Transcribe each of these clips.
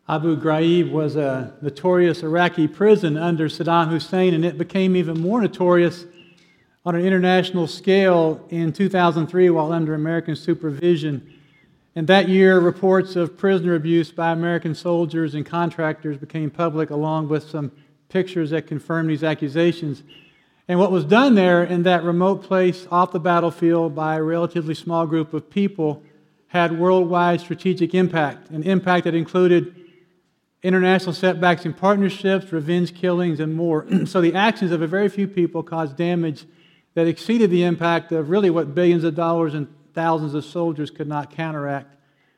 Abu Ghraib was a notorious Iraqi prison under Saddam Hussein, and it became even more notorious on an international scale in 2003 while under American supervision. And that year, reports of prisoner abuse by American soldiers and contractors became public, along with some pictures that confirmed these accusations. And what was done there in that remote place off the battlefield by a relatively small group of people had worldwide strategic impact, an impact that included international setbacks in partnerships, revenge killings, and more. So the actions of a very few people caused damage that exceeded the impact of really what billions of dollars and thousands of soldiers could not counteract.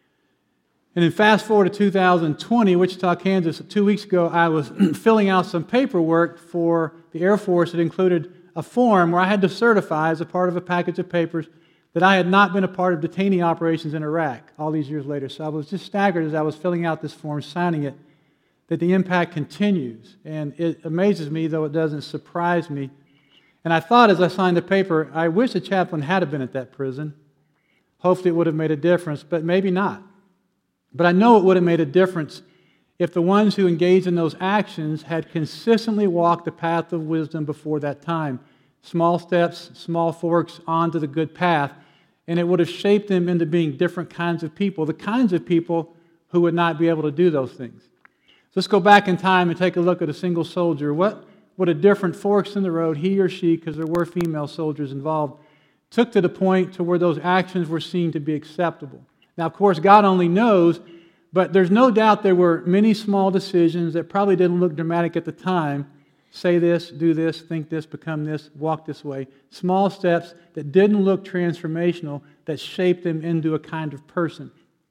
And then fast forward to 2020, Wichita, Kansas, 2 weeks ago, I was filling out some paperwork for the Air Force that included a form where I had to certify as a part of a package of papers that I had not been a part of detainee operations in Iraq all these years later. So I was just staggered as I was filling out this form, signing it, that the impact continues. And it amazes me, though it doesn't surprise me. And I thought as I signed the paper, I wish the chaplain had been at that prison. Hopefully it would have made a difference, but maybe not. But I know it would have made a difference if the ones who engaged in those actions had consistently walked the path of wisdom before that time. Small steps, small forks onto the good path. And it would have shaped them into being different kinds of people, the kinds of people who would not be able to do those things. Let's go back in time and take a look at a single soldier. What would a different forks in the road he or she, because there were female soldiers involved, took to the point to where those actions were seen to be acceptable. Now, of course, God only knows, but there's no doubt there were many small decisions that probably didn't look dramatic at the time. Say this, do this, think this, become this, walk this way. Small steps that didn't look transformational that shaped them into a kind of person.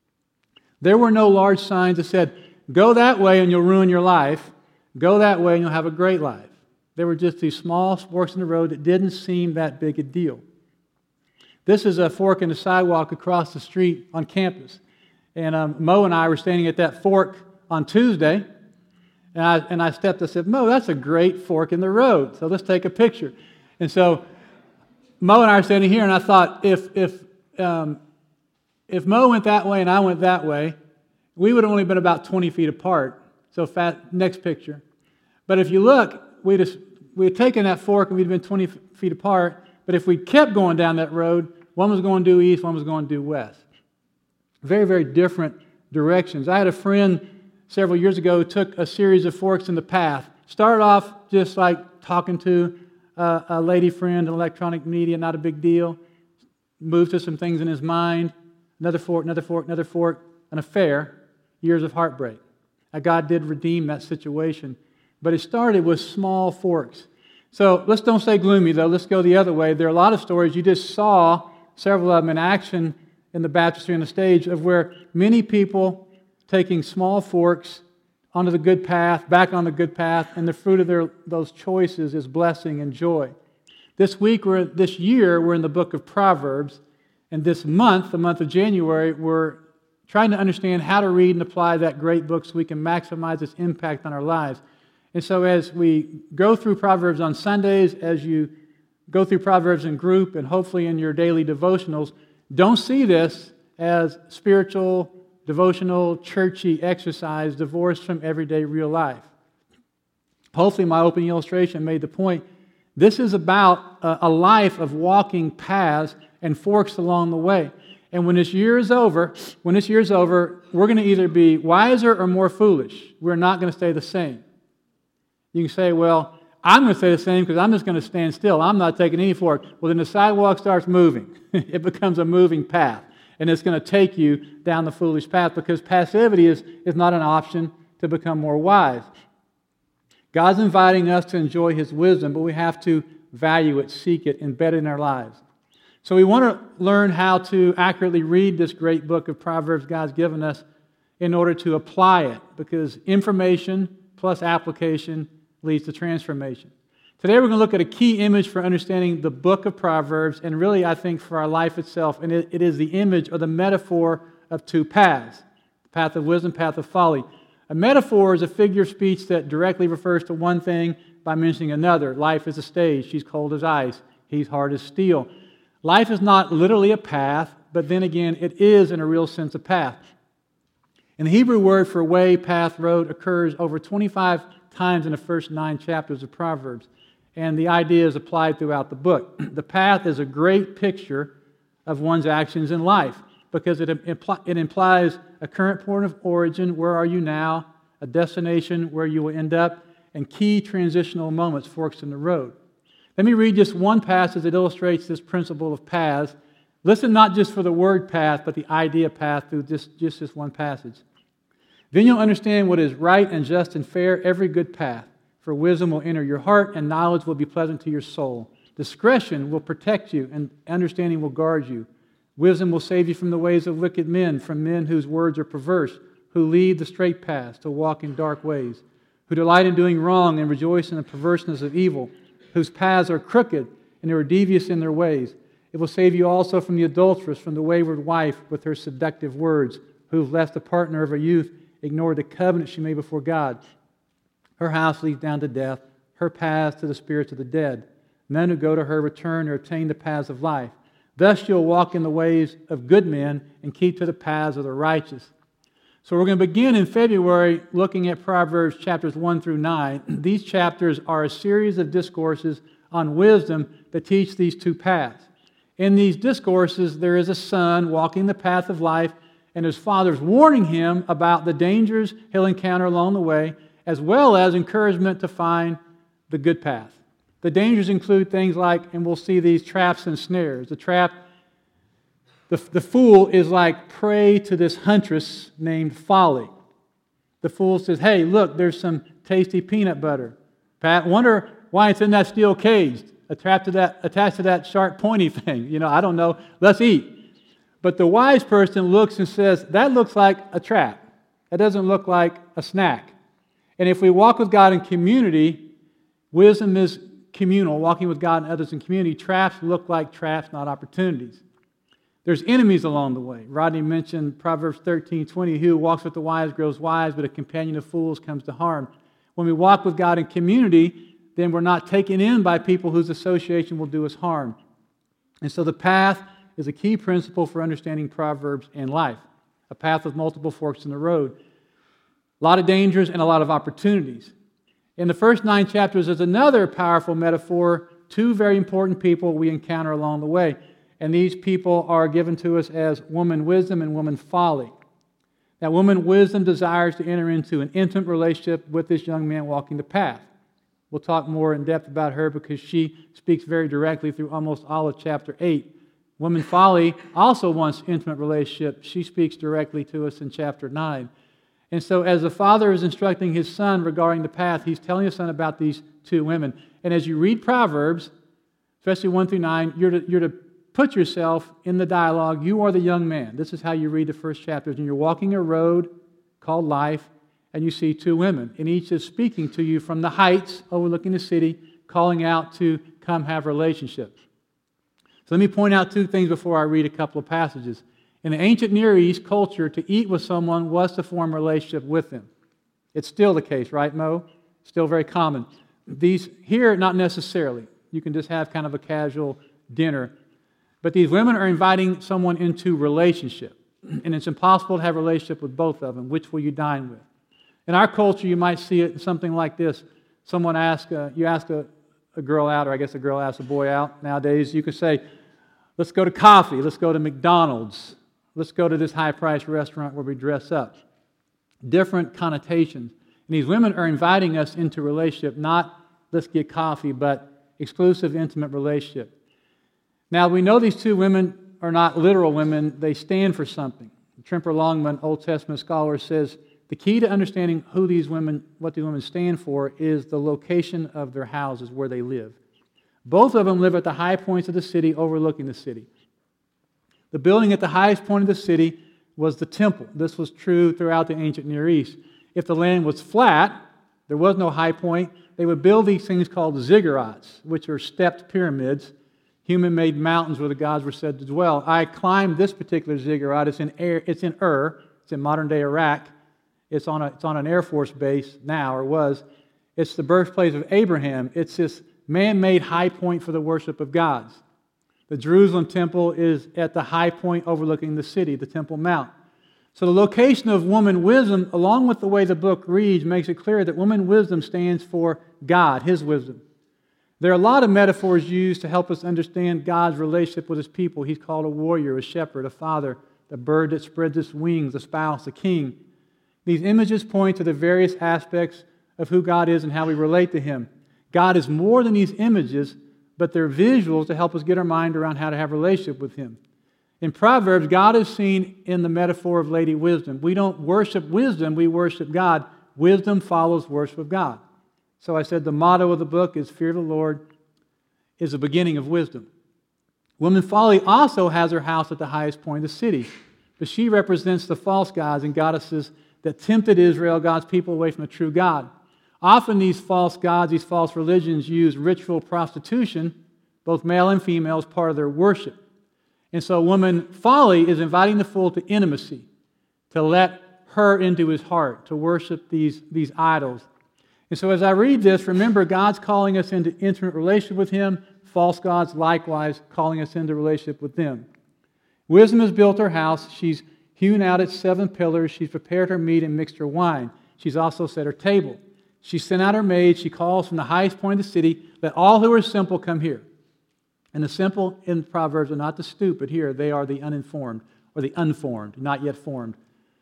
There were no large signs that said, go that way and you'll ruin your life. Go that way and you'll have a great life. There were just these small forks in the road that didn't seem that big a deal. This is a fork in the sidewalk across the street on campus. And Mo and I were standing at that fork on Tuesday. And I stepped and said, Mo, that's a great fork in the road. So let's take a picture. And so Mo and I are standing here, and I thought, if Mo went that way and I went that way, we would have only been about 20 feet apart. So next picture. But if you look, we had taken that fork and we'd been 20 feet apart. But if we kept going down that road, one was going due east, one was going due west. Very, very different directions. I had a friend several years ago who took a series of forks in the path. Started off just like talking to a lady friend in electronic media, not a big deal. Moved to some things in his mind. Another fork, another fork, another fork. An affair. Years of heartbreak. God did redeem that situation. But it started with small forks. So let's don't stay gloomy, though. Let's go the other way. There are a lot of stories. You just saw several of them in action in the baptistry on the stage of where many people taking small forks onto the good path, back on the good path, and the fruit of those choices is blessing and joy. This year, we're in the book of Proverbs, and this month, the month of January, we're trying to understand how to read and apply that great book so we can maximize its impact on our lives. And so as we go through Proverbs on Sundays, as you go through Proverbs in group and hopefully in your daily devotionals, don't see this as spiritual, devotional, churchy exercise divorced from everyday real life. Hopefully my opening illustration made the point. This is about a life of walking paths and forks along the way. And when this year is over, we're going to either be wiser or more foolish. We're not going to stay the same. You can say, well, I'm going to stay the same because I'm just going to stand still. I'm not taking any fork. Well, then the sidewalk starts moving. It becomes a moving path. And it's going to take you down the foolish path because passivity is not an option to become more wise. God's inviting us to enjoy His wisdom, but we have to value it, seek it, embed it in our lives. So we want to learn how to accurately read this great book of Proverbs God's given us in order to apply it, because information plus application leads to transformation. Today we're going to look at a key image for understanding the book of Proverbs, and really I think for our life itself, and it is the image or the metaphor of two paths, the path of wisdom, path of folly. A metaphor is a figure of speech that directly refers to one thing by mentioning another. Life is a stage. She's cold as ice. He's hard as steel. Life is not literally a path, but then again, it is in a real sense a path. And the Hebrew word for way, path, road occurs over 25 times in the first 9 chapters of Proverbs. And the idea is applied throughout the book. The path is a great picture of one's actions in life because it implies a current point of origin, where are you now, a destination where you will end up, and key transitional moments, forks in the road. Let me read just one passage that illustrates this principle of paths. Listen not just for the word path, but the idea path through just this one passage. Then you'll understand what is right and just and fair, every good path. For wisdom will enter your heart, and knowledge will be pleasant to your soul. Discretion will protect you, and understanding will guard you. Wisdom will save you from the ways of wicked men, from men whose words are perverse, who lead the straight paths to walk in dark ways, who delight in doing wrong and rejoice in the perverseness of evil, whose paths are crooked and they are devious in their ways. It will save you also from the adulteress, from the wayward wife with her seductive words, who, left the partner of her youth, ignored the covenant she made before God. Her house leads down to death, her paths to the spirits of the dead. None who go to her return or attain the paths of life. Thus you'll walk in the ways of good men and keep to the paths of the righteous. So we're going to begin in February looking at Proverbs chapters 1 through 9. These chapters are a series of discourses on wisdom that teach these 2 paths. In these discourses, there is a son walking the path of life, and his father's warning him about the dangers he'll encounter along the way, as well as encouragement to find the good path. The dangers include things like, and we'll see these traps and snares. The fool is like prey to this huntress named Folly. The fool says, hey, look, there's some tasty peanut butter. Pat, wonder why it's in that steel cage, attached to that sharp pointy thing. I don't know. Let's eat. But the wise person looks and says, that looks like a trap. That doesn't look like a snack. And if we walk with God in community, wisdom is communal, walking with God and others in community. Traps look like traps, not opportunities. There's enemies along the way. Rodney mentioned Proverbs 13:20, he who walks with the wise grows wise, but a companion of fools comes to harm. When we walk with God in community, then we're not taken in by people whose association will do us harm. And so the path is a key principle for understanding Proverbs and life. A path with multiple forks in the road. A lot of dangers and a lot of opportunities. In the first 9 chapters, there's another powerful metaphor, 2 very important people we encounter along the way. And these people are given to us as woman wisdom and woman folly. Now, woman wisdom desires to enter into an intimate relationship with this young man walking the path. We'll talk more in depth about her because she speaks very directly through almost all of chapter 8. Woman folly also wants intimate relationship. She speaks directly to us in chapter 9. And so as the father is instructing his son regarding the path, he's telling his son about these 2 women. And as you read Proverbs, especially 1 through 9, you're to put yourself in the dialogue. You are the young man. This is how you read the first chapters. And you're walking a road called life, and you see 2 women. And each is speaking to you from the heights overlooking the city, calling out to come have relationships. So let me point out 2 things before I read a couple of passages. In the ancient Near East culture, to eat with someone was to form a relationship with them. It's still the case, right, Mo? Still very common. These here, not necessarily. You can just have kind of a casual dinner. But these women are inviting someone into relationship. And it's impossible to have a relationship with both of them. Which will you dine with? In our culture, you might see it in something like this. Someone asks, you ask a girl out, or I guess a girl asks a boy out nowadays. You could say, let's go to coffee. Let's go to McDonald's. Let's go to this high-priced restaurant where we dress up. Different connotations. And these women are inviting us into relationship, not let's get coffee, but exclusive, intimate relationship. Now, we know these 2 women are not literal women. They stand for something. Tremper Longman, Old Testament scholar, says the key to understanding what these women stand for is the location of their houses, where they live. Both of them live at the high points of the city, overlooking the city. The building at the highest point of the city was the temple. This was true throughout the ancient Near East. If the land was flat, there was no high point, they would build these things called ziggurats, which are stepped pyramids, human-made mountains where the gods were said to dwell. I climbed this particular ziggurat. It's in Ur. It's in modern-day Iraq. It's on an Air Force base now, or was. It's the birthplace of Abraham. It's this man-made high point for the worship of gods. The Jerusalem temple is at the high point overlooking the city, the Temple Mount. So the location of woman wisdom, along with the way the book reads, makes it clear that woman wisdom stands for God, His wisdom. There are a lot of metaphors used to help us understand God's relationship with His people. He's called a warrior, a shepherd, a father, the bird that spreads its wings, a spouse, a king. These images point to the various aspects of who God is and how we relate to Him. God is more than these images, but they're visuals to help us get our mind around how to have a relationship with Him. In Proverbs, God is seen in the metaphor of Lady Wisdom. We don't worship wisdom, we worship God. Wisdom follows worship of God. So I said the motto of the book is fear of the Lord is the beginning of wisdom. Woman Folly also has her house at the highest point of the city, but she represents the false gods and goddesses that tempted Israel, God's people, away from the true God. Often these false gods, these false religions use ritual prostitution, both male and female, as part of their worship. And so woman Folly is inviting the fool to intimacy, to let her into his heart, to worship these idols. And so as I read this, remember God's calling us into intimate relationship with Him, false gods likewise calling us into relationship with them. Wisdom has built her house. She's hewn out its 7 pillars. She's prepared her meat and mixed her wine. She's also set her table. She sent out her maid. She calls from the highest point of the city, let all who are simple come here. And the simple in Proverbs are not the stupid here. They are the uninformed or the unformed, not yet formed.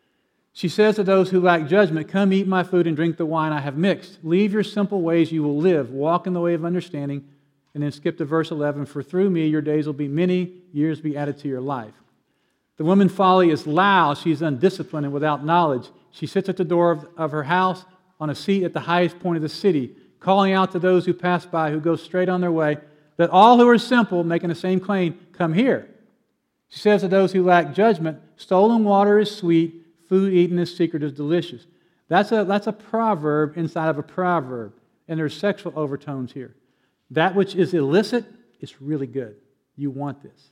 She says to those who lack judgment, come eat my food and drink the wine I have mixed. Leave your simple ways, you will live. Walk in the way of understanding. And then skip to verse 11. For through me your days will be many, years be added to your life. The woman Folly is loud. She's undisciplined and without knowledge. She sits at the door of her house on a seat at the highest point of the city, calling out to those who pass by, who go straight on their way, that all who are simple, making the same claim, come here. She says to those who lack judgment, stolen water is sweet, food eaten in secret is delicious. That's a proverb inside of a proverb, and there's sexual overtones here. That which is illicit is really good. You want this.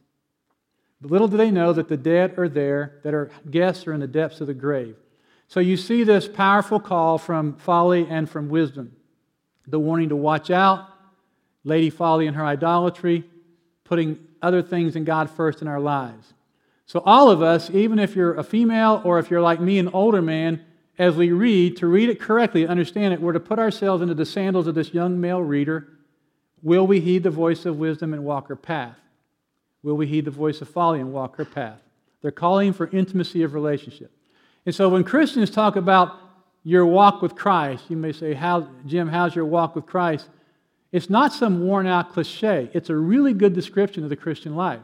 But little do they know that the dead are there, that our guests are in the depths of the grave. So you see this powerful call from Folly and from Wisdom. The warning to watch out, Lady Folly and her idolatry, putting other things than God first in our lives. So all of us, even if you're a female or if you're like me, an older man, as we read, to read it correctly, understand it, we're to put ourselves into the sandals of this young male reader. Will we heed the voice of wisdom and walk her path? Will we heed the voice of folly and walk her path? They're calling for intimacy of relationship. And so when Christians talk about your walk with Christ, you may say, Jim, how's your walk with Christ? It's not some worn-out cliche. It's a really good description of the Christian life.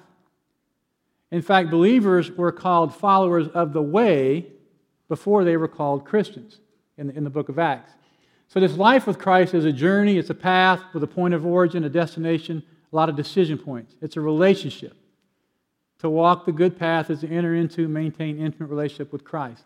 In fact, believers were called followers of the way before they were called Christians in the book of Acts. So this life with Christ is a journey, it's a path with a point of origin, a destination, a lot of decision points. It's a relationship. To walk the good path is to enter into, maintain intimate relationship with Christ.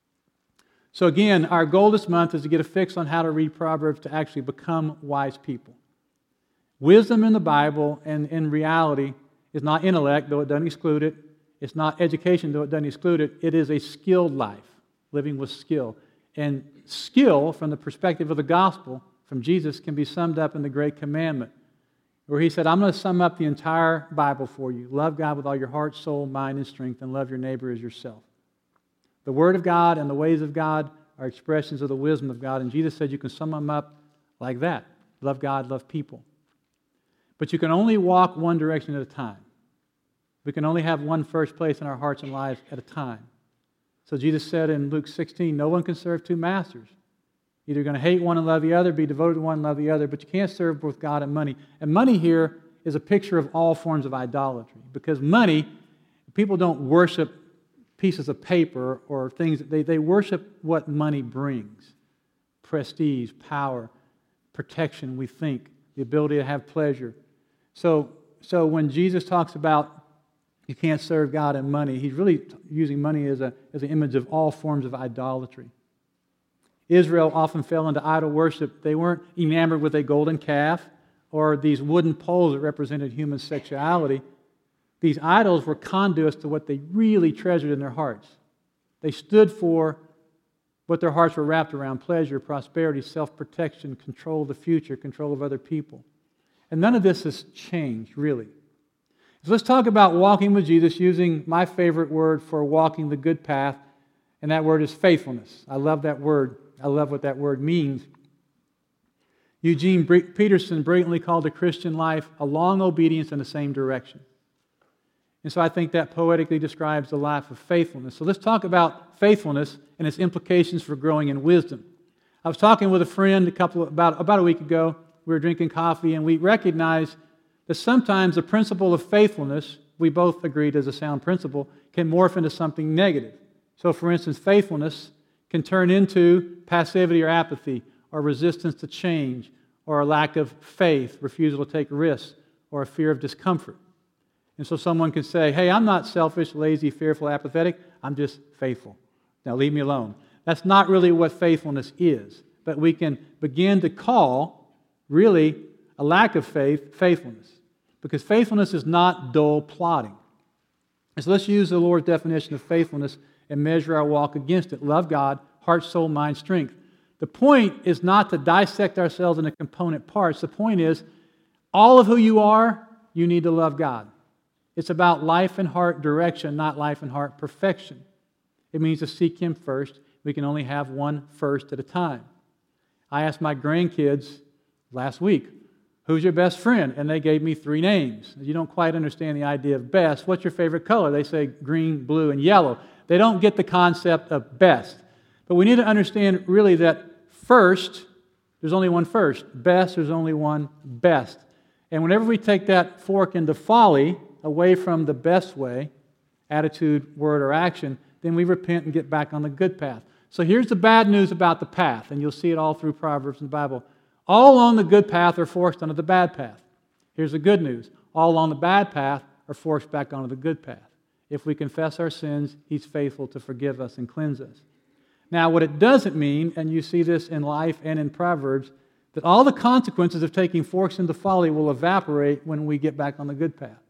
So again, our goal this month is to get a fix on how to read Proverbs to actually become wise people. Wisdom in the Bible and in reality is not intellect, though it doesn't exclude it. It's not education, though it doesn't exclude it. It is a skilled life, living with skill. And skill, from the perspective of the gospel, from Jesus, can be summed up in the Great Commandment, where He said, I'm going to sum up the entire Bible for you. Love God with all your heart, soul, mind, and strength, and love your neighbor as yourself. The Word of God and the ways of God are expressions of the wisdom of God, and Jesus said you can sum them up like that. Love God, love people. But you can only walk one direction at a time. We can only have one first place in our hearts and lives at a time. So Jesus said in Luke 16, no one can serve 2 masters. Either you're going to hate one and love the other, be devoted to one and love the other, but you can't serve both God and money. And money here is a picture of all forms of idolatry. Because money, people don't worship pieces of paper or things. They worship what money brings. Prestige, power, protection, we think, the ability to have pleasure. So when Jesus talks about you can't serve God and money, He's really using money as an image of all forms of idolatry. Israel often fell into idol worship. They weren't enamored with a golden calf or these wooden poles that represented human sexuality. These idols were conduits to what they really treasured in their hearts. They stood for what their hearts were wrapped around: pleasure, prosperity, self-protection, control of the future, control of other people. And none of this has changed, really. So let's talk about walking with Jesus using my favorite word for walking the good path, And that word is faithfulness. I love that word. I love what that word means. Eugene Peterson brilliantly called the Christian life a long obedience in the same direction. And so I think that poetically describes the life of faithfulness. So let's talk about faithfulness and its implications for growing in wisdom. I was talking with a friend about a week ago. We were drinking coffee, and we recognized that sometimes the principle of faithfulness, we both agreed is a sound principle, can morph into something negative. So, for instance, faithfulness can turn into passivity or apathy, or resistance to change, or a lack of faith, refusal to take risks, or a fear of discomfort. And so someone could say, hey, I'm not selfish, lazy, fearful, apathetic. I'm just faithful. Now leave me alone. That's not really what faithfulness is. But we can begin to call, really, a lack of faith, faithfulness. Because faithfulness is not dull plodding. And so let's use the Lord's definition of faithfulness and measure our walk against it. Love God, heart, soul, mind, strength. The point is not to dissect ourselves into component parts. The point is, all of who you are, you need to love God. It's about life and heart direction, not life and heart perfection. It means to seek Him first. We can only have one first at a time. I asked my grandkids last week, who's your best friend? And they gave me 3 names. You don't quite understand the idea of best. What's your favorite color? They say green, blue, and yellow. They don't get the concept of best. But we need to understand really that first, there's only one first. Best, there's only one best. And whenever we take that fork into folly, away from the best way, attitude, word, or action, then we repent and get back on the good path. So here's the bad news about the path, and you'll see it all through Proverbs and the Bible. All along the good path are forced onto the bad path. Here's the good news. All along the bad path are forced back onto the good path. If we confess our sins, He's faithful to forgive us and cleanse us. Now, what it doesn't mean, and you see this in life and in Proverbs, that all the consequences of taking forks into folly will evaporate when we get back on the good path.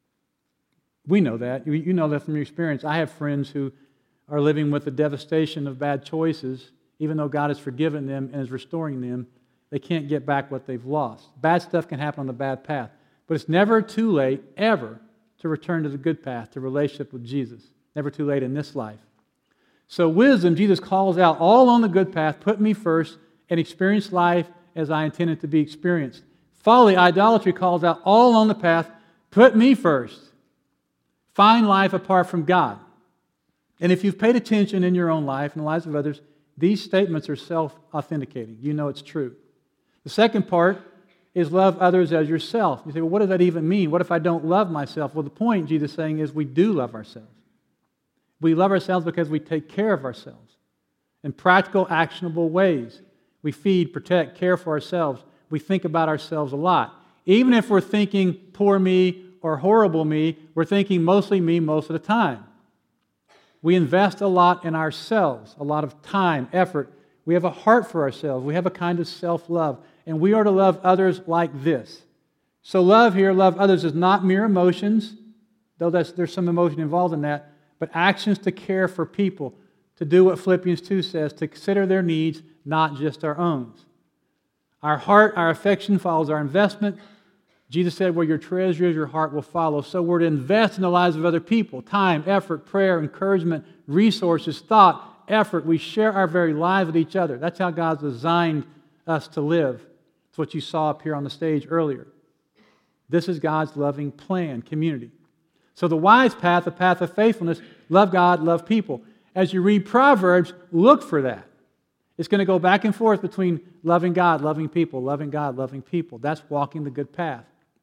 We know that. You know that from your experience. I have friends who are living with the devastation of bad choices, even though God has forgiven them and is restoring them. They can't get back what they've lost. Bad stuff can happen on the bad path. But it's never too late, ever, to return to the good path, to relationship with Jesus. Never too late in this life. So wisdom, Jesus calls out all on the good path, put me first, and experience life as I intended to be experienced. Folly, idolatry, calls out all on the path, put me first. Find life apart from God. And if you've paid attention in your own life and the lives of others, these statements are self-authenticating. You know it's true. The second part is love others as yourself. You say, well, what does that even mean? What if I don't love myself? Well, the point, Jesus is saying, is we do love ourselves. We love ourselves because we take care of ourselves in practical, actionable ways. We feed, protect, care for ourselves. We think about ourselves a lot. Even if we're thinking poor me or horrible me, we're thinking mostly me most of the time. We invest a lot in ourselves, a lot of time, effort. We have a heart for ourselves. We have a kind of self-love. And we are to love others like this. So love here, love others, is not mere emotions, though there's some emotion involved in that, but actions to care for people, to do what Philippians 2 says, to consider their needs, not just our own. Our heart, our affection follows our investment. Jesus said, where your treasure is, your heart will follow. So we're to invest in the lives of other people. Time, effort, prayer, encouragement, resources, thought, effort. We share our very lives with each other. That's how God's designed us to live. It's what you saw up here on the stage earlier. This is God's loving plan, community. So the wise path, the path of faithfulness, love God, love people. As you read Proverbs, look for that. It's going to go back and forth between loving God, loving people, loving God, loving people. That's walking the good path.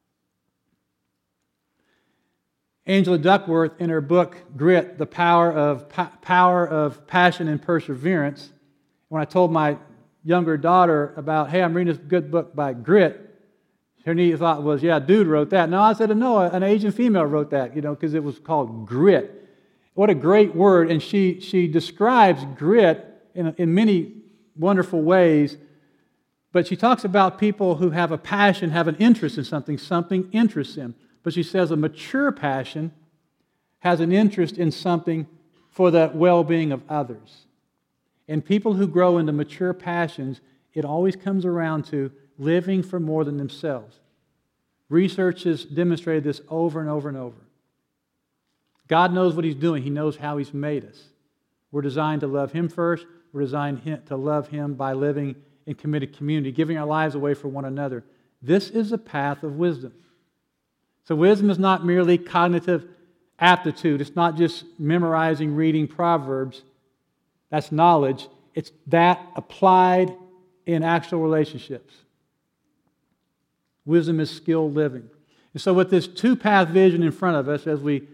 Angela Duckworth, in her book, Grit, The Power of Passion and Perseverance, when I told my younger daughter about, hey, I'm reading this good book by Grit, her neat thought was, yeah, a dude wrote that. No, I said, no, an Asian female wrote that, because it was called grit. What a great word. And she describes grit in many wonderful ways, but she talks about people who have a passion, have an interest in something interests them. But she says a mature passion has an interest in something for the well-being of others. And people who grow into mature passions, it always comes around to living for more than themselves. Research has demonstrated this over and over and over. God knows what He's doing. He knows how He's made us. We're designed to love Him first. We're designed to love Him by living in committed community, giving our lives away for one another. This is a path of wisdom. So wisdom is not merely cognitive aptitude. It's not just memorizing, reading Proverbs. That's knowledge. It's that applied in actual relationships. Wisdom is skilled living. And so with this two-path vision in front of us, as we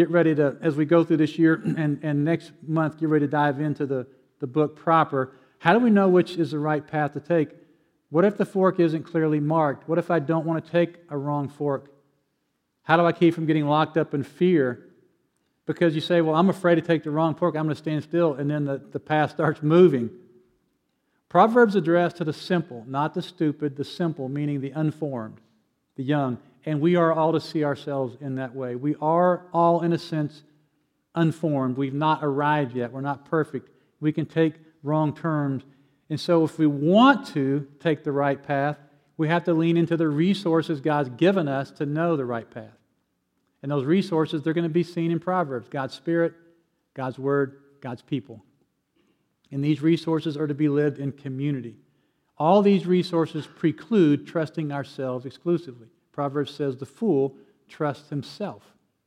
go through this year and next month get ready to dive into the book proper, how do we know which is the right path to take? What if the fork isn't clearly marked? What if I don't want to take a wrong fork? How do I keep from getting locked up in fear? Because you say, well, I'm afraid to take the wrong fork, I'm going to stand still, and then the path starts moving. Proverbs address to the simple, not the stupid, the simple, meaning the unformed, the young. And we are all to see ourselves in that way. We are all, in a sense, unformed. We've not arrived yet. We're not perfect. We can take wrong turns. And so if we want to take the right path, we have to lean into the resources God's given us to know the right path. And those resources, they're going to be seen in Proverbs. God's Spirit, God's Word, God's people. And these resources are to be lived in community. All these resources preclude trusting ourselves exclusively. Proverbs says the fool trusts himself.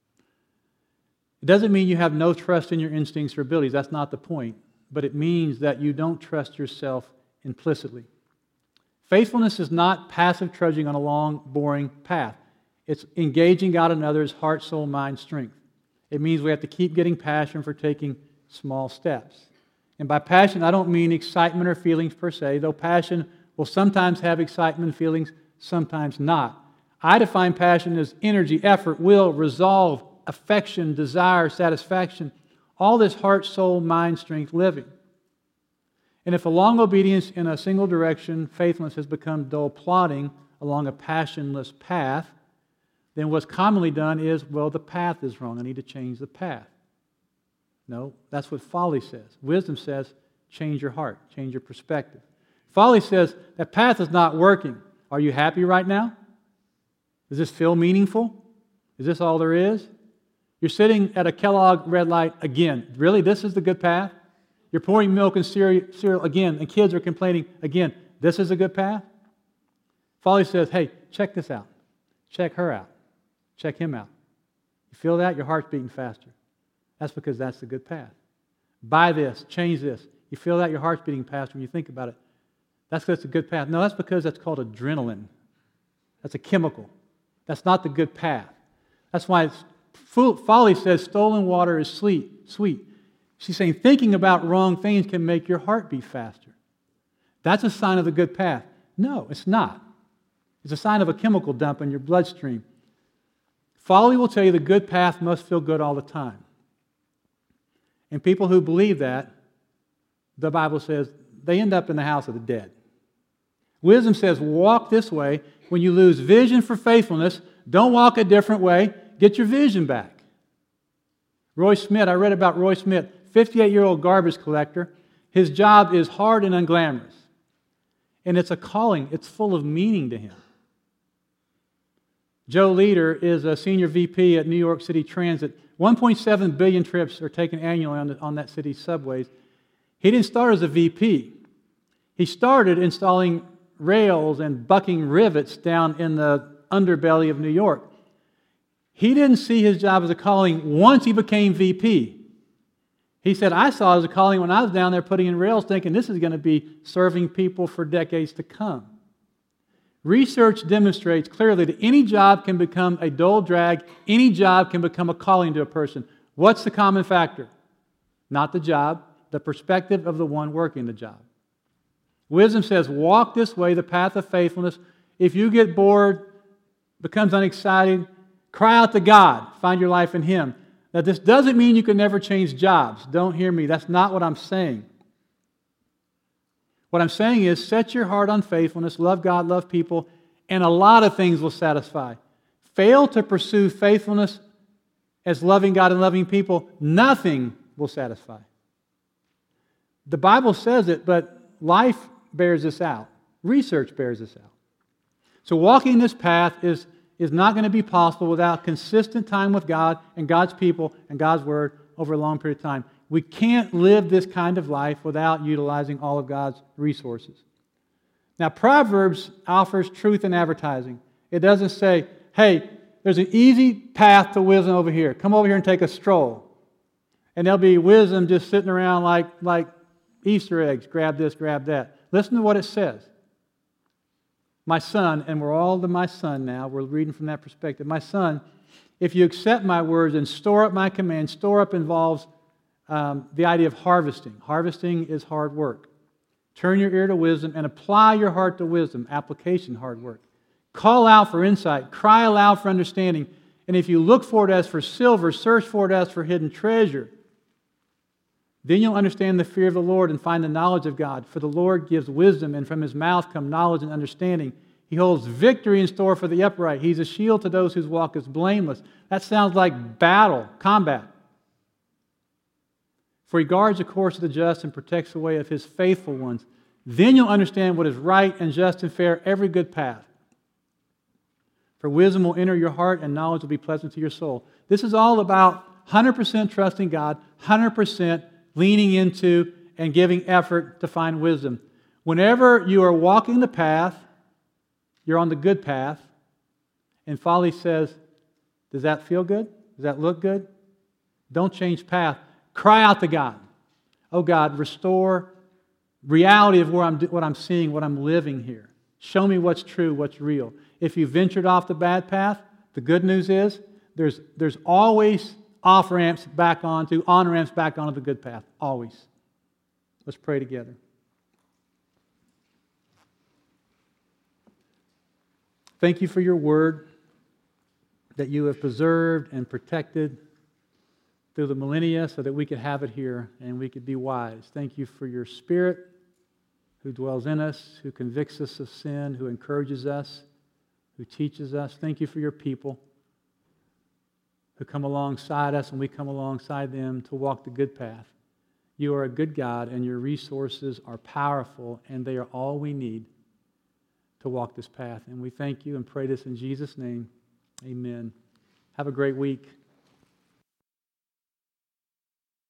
It doesn't mean you have no trust in your instincts or abilities. That's not the point. But it means that you don't trust yourself implicitly. Faithfulness is not passive trudging on a long, boring path. It's engaging God and others' heart, soul, mind, strength. It means we have to keep getting passion for taking small steps. And by passion, I don't mean excitement or feelings per se, though passion will sometimes have excitement feelings, sometimes not. I define passion as energy, effort, will, resolve, affection, desire, satisfaction, all this heart, soul, mind, strength living. And if a long obedience in a single direction, faithfulness, has become dull plodding along a passionless path, then what's commonly done is, well, the path is wrong. I need to change the path. No, that's what folly says. Wisdom says, change your heart, change your perspective. Folly says, that path is not working. Are you happy right now? Does this feel meaningful? Is this all there is? You're sitting at a Kellogg red light again. Really, this is the good path? You're pouring milk and cereal again, and kids are complaining again. This is a good path? Folly says, hey, check this out. Check her out. Check him out. You feel that? Your heart's beating faster. That's because that's the good path. Buy this. Change this. You feel that? Your heart's beating faster when you think about it. That's because it's a good path. No, that's because that's called adrenaline. That's a chemical. That's not the good path. That's why folly says stolen water is sweet. She's saying thinking about wrong things can make your heart beat faster. That's a sign of the good path. No, it's not. It's a sign of a chemical dump in your bloodstream. Folly will tell you the good path must feel good all the time. And people who believe that, the Bible says, they end up in the house of the dead. Wisdom says, walk this way. When you lose vision for faithfulness, don't walk a different way. Get your vision back. Roy Smith, I read about Roy Smith, 58-year-old garbage collector. His job is hard and unglamorous. And it's a calling. It's full of meaning to him. Joe Leader is a senior VP at New York City Transit. 1.7 billion trips are taken annually on that city's subways. He didn't start as a VP. He started installing rails and bucking rivets down in the underbelly of New York. He didn't see his job as a calling once he became VP. He said, I saw it as a calling when I was down there putting in rails thinking this is going to be serving people for decades to come. Research demonstrates clearly that any job can become a dull drag. Any job can become a calling to a person. What's the common factor? Not the job, the perspective of the one working the job. Wisdom says, walk this way, the path of faithfulness. If you get bored, becomes unexcited, cry out to God. Find your life in Him. Now, this doesn't mean you can never change jobs. Don't hear me. That's not what I'm saying. What I'm saying is set your heart on faithfulness, love God, love people, and a lot of things will satisfy. Fail to pursue faithfulness as loving God and loving people, nothing will satisfy. The Bible says it, but life bears this out. Research bears this out. So walking this path is not going to be possible without consistent time with God and God's people and God's Word over a long period of time. We can't live this kind of life without utilizing all of God's resources. Now, Proverbs offers truth in advertising. It doesn't say, hey, there's an easy path to wisdom over here. Come over here and take a stroll. And there'll be wisdom just sitting around like Easter eggs. Grab this, grab that. Listen to what it says. My son, and we're all to my son now. We're reading from that perspective. My son, if you accept my words and store up my commands, store up involves the idea of harvesting. Harvesting is hard work. Turn your ear to wisdom and apply your heart to wisdom. Application, hard work. Call out for insight. Cry aloud for understanding. And if you look for it as for silver, search for it as for hidden treasure. Then you'll understand the fear of the Lord and find the knowledge of God. For the Lord gives wisdom, and from His mouth come knowledge and understanding. He holds victory in store for the upright. He's a shield to those whose walk is blameless. That sounds like battle, combat. For He guards the course of the just and protects the way of His faithful ones. Then you'll understand what is right and just and fair, every good path. For wisdom will enter your heart and knowledge will be pleasant to your soul. This is all about 100% trusting God, 100% leaning into and giving effort to find wisdom. Whenever you are walking the path, you're on the good path, and folly says, does that feel good? Does that look good? Don't change path. Cry out to God. Oh God, restore reality of what I'm seeing, what I'm living here. Show me what's true, what's real. If you ventured off the bad path, the good news is there's always off-ramps back onto, on-ramps back onto the good path. Always. Let's pray together. Thank you for your word that you have preserved and protected through the millennia so that we could have it here and we could be wise. Thank you for your Spirit who dwells in us, who convicts us of sin, who encourages us, who teaches us. Thank you for your people who come alongside us and we come alongside them to walk the good path. You are a good God and your resources are powerful and they are all we need to walk this path. And we thank you and pray this in Jesus' name. Amen. Have a great week.